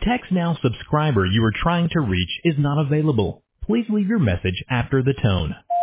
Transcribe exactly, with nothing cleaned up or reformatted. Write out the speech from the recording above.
TextNow subscriber you are trying to reach is not available. Please leave your message after the tone.